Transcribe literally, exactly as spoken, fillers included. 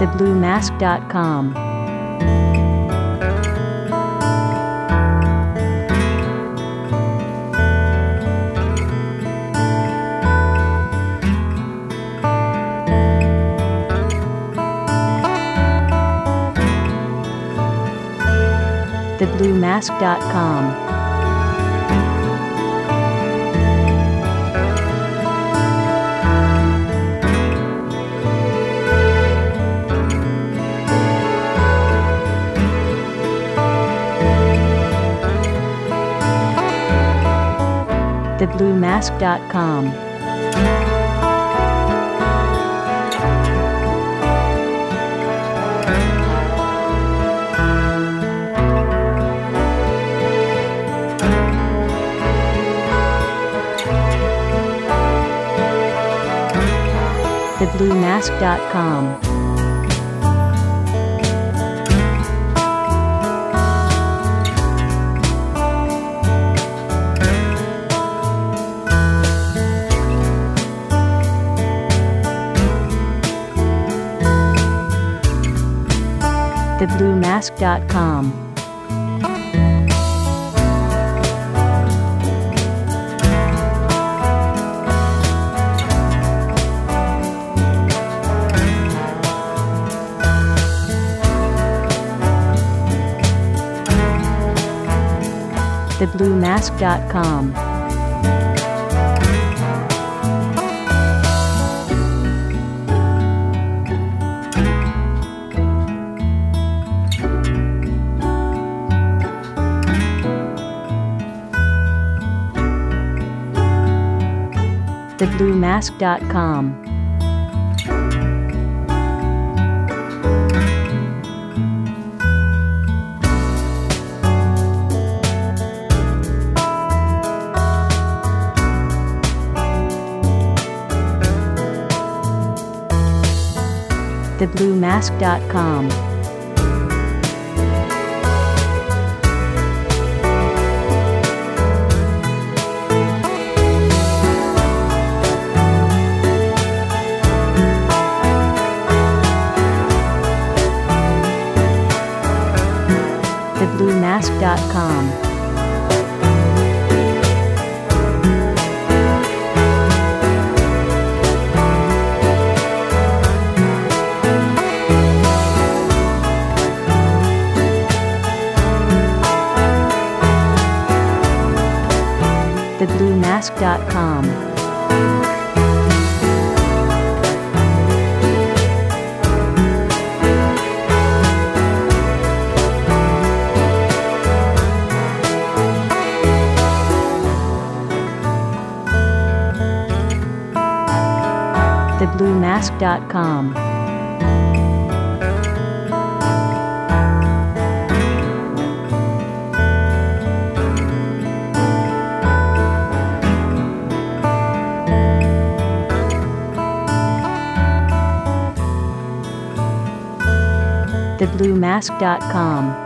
the blue mask dot com. the blue mask dot com. the blue mask dot com. the blue mask dot com. the blue mask dot com. the blue mask dot com. the blue mask dot com. the blue mask dot com. the blue mask dot com. the blue mask dot com. the blue mask dot com. the blue mask dot com.